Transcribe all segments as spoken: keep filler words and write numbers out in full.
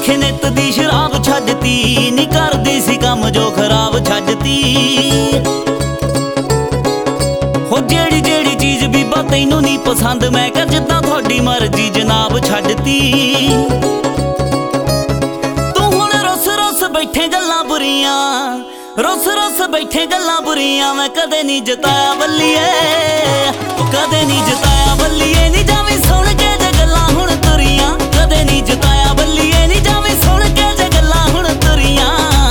ਭੁਲੇਖੇ ਨਿੱਤ ਦੀ ਸ਼ਰਾਬ ਛੱਡਤੀ ਨੀ ਕਰਦੀ ਸੀ ਕੰਮ ਜੋ ਖਰਾਬ ਛੱਡਤੀ ਹੋ ਜਿਹੜੀ ਜਿਹੜੀ ਚੀਜ਼ ਬੀਬਾ ਤੈਨੂੰ ਨਹੀਂ ਪਸੰਦ ਮੈਂ ਕਿਹਾ ਜਿੱਦਾਂ ਤੁਹਾਡੀ ਮਰਜ਼ੀ ਜਨਾਬ ਛੱਡਤੀ ਤੂੰ ਹੁਣ ਰੁੱਸ ਰੁੱਸ ਬੈਠੇ ਗੱਲਾਂ ਬੁਰੀਆਂ ਰੁੱਸ ਰੁੱਸ ਬੈਠੇ ਗੱਲਾਂ ਬੁਰੀਆਂ ਮੈਂ ਕਦੇ ਨਹੀਂ ਜਤਾਇਆ ਬੱਲੀਏ ਕਦੇ ਨਹੀਂ ਜਤਾਇਆ ਬੱਲੀਏ ਨੀ ਜਾਵੇਂ ਸੁਣ ਕੇ ਜੇ ਗੱਲਾਂ ਹੁਣ ਤੁਰੀਆਂ ਕਦੇ ਨਹੀਂ ਜਤਾਇਆ ਬੱਲੀਏ ਨੀ ਜਾਵੇਂ ਸੁਣ ਕੇ ਜੇ ਗੱਲਾਂ ਹੁਣ ਤੁਰੀਆਂ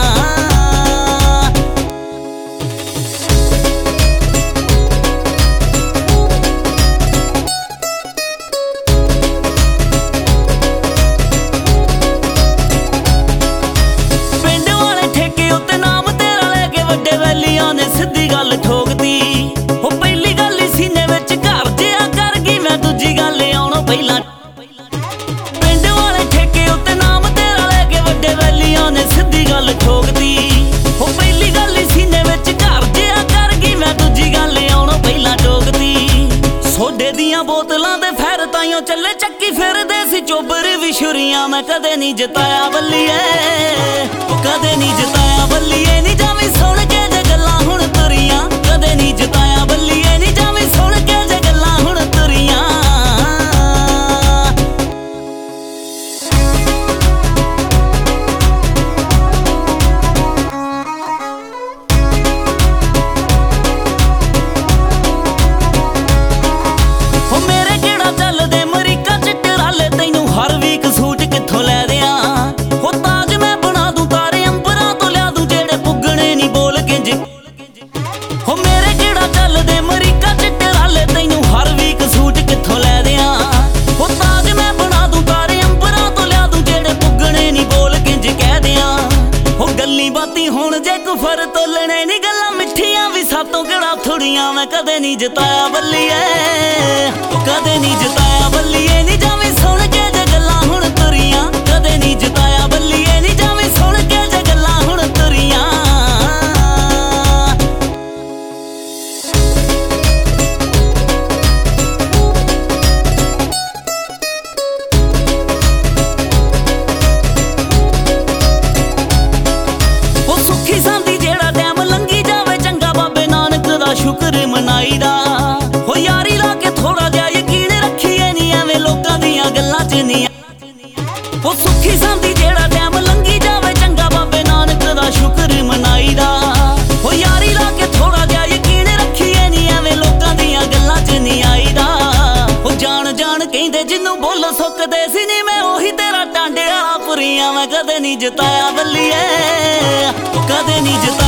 ਪਿੰਡ ਵਾਲੇ ਠੇਕੇ ਉੱਤੇ ਨਾਮ ਤੇਰਾ ਲੈ ਕੇ ਵੱਡੇ ਵੈਲੀਆਂ ਨੇ ਸਿੱਧੀ ਗੱਲ ਠੋਕਦੀ ਉਹ ਪਹਿਲੀ ਗੱਲ ਹੀ ਸੀਨੇ ਵਿੱਚ ਘਰ ਜਿਆ ਕਰ ਗਈ ਮੈਂ ਦੂਜੀ ਗੱਲ ਆਉਣੋਂ ਪਹਿਲਾਂ ਪਿੰਡ ਵਾਲੇ ਠੇਕੇ ਉੱਤੇ ਨਾਮ ਤੇਰਾ ਲੈ ਕੇ ਵੱਡੇ ਵੈਲੀਆਂ ਨੇ ਸਿੱਧੀ ਗੱਲ ਠੋਕਦੀ ਉਹ ਪਹਿਲੀ ਗੱਲ ਹੀ ਸੀਨੇ ਵਿੱਚ ਘਰ ਜਿਆ ਕਰ ਗਈ ਮੈਂ ਦੂਜੀ ਗੱਲ ਆਉਣੋਂ ਪਹਿਲਾਂ ਠੋਕਦੀ ਸੋਡੇ ਦੀਆਂ ਬੋਤਲਾਂ ਦੇ ਫੈਰ ਤਾਈਓ ਚੱਲੇ ਚੱਕੀ ਫਿਰਦੇ ਸੀ ਚੋਬਰ ਵੀ ਛੁਰੀਆਂ ਮੈਂ ਕਦੇ ਨਹੀਂ ਜਤਾਇਆ ਬੱਲੀਏ ਕਦੇ ਨਹੀਂ ਜਤਾਇਆ ਬੱਲੀਏ ਨੀ ਜਾਵੇਂ ਸੁਣ ਕੇ ਜੇ ਗੱਲਾਂ ਹੁਣ ਤੁਰੀਆਂ ਕਦੇ ਨਹੀਂ ਜਤਾਇਆ ਬੱਲੀਏ ਨੀ ਜਾਵੇਂ ਸੁਣ ਕੇ ਜੇ ਗੱਲਾਂ ਹੁਣ ਤੁਰੀਆਂ ਹੋ ਮੇਰੇ ਕਿਹੜਾ ਚੱਲਦੇ ਅਮਰੀਕਾ ਚ ਟਰਾਲੇ ਤੈਨੂੰ ਹਰ ਵੀਕ ਸੂਟ ਕਿੱਥੋਂ ਲੈ ਦਿਆਂ ਹੋ ਤਾਜ ਮੈਂ ਬਣਾ ਦੂੰ ਤਾਰੇ ਅੰਬਰਾਂ ਤੋਂ ਲਿਆ ਦੂੰ ਜਿਹੜੇ ਪੁੱਗਣੇ ਨਹੀਂ ਬੋਲ ਗਿੰਜ ਹੋ ਮੇਰੇ ਕਿਹੜਾ ਚੱਲਦੇ ਅਮਰੀਕਾ ਚ ਟਰਾਲੇ ਤੈਨੂੰ ਹਰ ਵੀਕ ਸੂਟ ਕਿੱਥੋਂ ਲੈ ਦਿਆਂ ਹੋ ਤਾਜ ਮੈਂ ਬਣਾ ਦੂੰ ਤਾਰੇ ਅੰਬਰਾਂ ਤੋਂ ਲਿਆ ਦੂੰ ਜਿਹੜੇ ਪੁੱਗਣੇ ਨਹੀਂ ਬੋਲ ਗਿੰਜ ਕਹਿ ਦਿਆਂ ਹੋ ਗੱਲੀ ਬਾਤੀ ਹੁਣ ਜੇ ਕੁਫਰ ਤੋਲਣੇ ਨਹੀਂ ਗੱਲਾਂ ਮਿੱਠੀਆਂ ਵੀ ਸਾਤੋਂ ਕਿਹੜਾ ਥੋੜੀਆਂ ਮੈਂ ਕਦੇ ਨਹੀਂ ਜਤਾਇਆ ਬੱਲੀਏ ਕਦੇ ਨਹੀਂ ਜਤਾਇਆ ਬੱਲੀਏ ਨੀ ਜਾਵੇਂ ਸੁਣ ਕੇ ਜੇ ਗੱਲਾਂ ਹੁਣ ਤੁਰੀਆਂ ਕਦੇ ਨਹੀਂ ਜਤਾਇਆ ਬੱਲੀਏ ਨੀ ਜਾਵੇਂ ਸੁਣ ਕੇ ਜੇ ਗੱਲਾਂ ਹੁਣ ਤੁਰੀਆਂ ਉਹ ਸੁੱਖੀ ਸਾਂਦੀ ਜਿਹੜਾ ਟਾਈਮ ਲੰਘੀ ਜਾਵੇ ਚੰਗਾ ਬਾਬੇ ਨਾਨਕ ਦਾ ਸ਼ੁਕਰ ਮਨਾਈਦਾ ਹੋ ਯਾਰੀ ਲਾ ਕੇ ਥੋੜਾ ਜਿਹਾ ਯਕੀਨ ਰੱਖੀਏ ਨੀ ਐਵੇਂ ਲੋਕਾਂ ਦੀਆਂ ਗੱਲਾਂ ਚ ਨਹੀਂ ਉਹ ਸੁੱਖੀ ਸਾਂਦੀ ਜਿਹੜਾ ਟਾਈਮ ਲੰਘੀ ਜਾਵੇ ਚੰਗਾ ਬਾਬੇ ਨਾਨਕ ਦਾ ਸ਼ੁਕਰ ਮਨਾਈਦਾ ਹੋ ਯਾਰੀ ਲਾ ਕੇ ਥੋੜਾ ਜਿਹਾ ਯਕੀਨ ਰੱਖੀਏ ਨੀ ਐਵੇਂ ਲੋਕਾਂ ਦੀਆਂ ਗੱਲਾਂ ਚ ਨਹੀਂ ਆਈਦਾ ਉਹ ਜਾਣ ਜਾਣ ਕਹਿੰਦੇ ਜਿੰਨੂੰ ਬੋਲ ਸੁੱਕਦੇ ਸੀ ਨੀ ਮੈਂ ਉਹੀ ਤੇਰਾ ਟਾਂਡੇ ਵਾਲਾ ਪੁਰੀਆਂ ਮੈਂ ਕਦੇ ਨਹੀਂ ਜਤਾਇਆ ਬੱਲੀਏ ਕਦੇ ਨਹੀਂ ਜਤਾਇਆ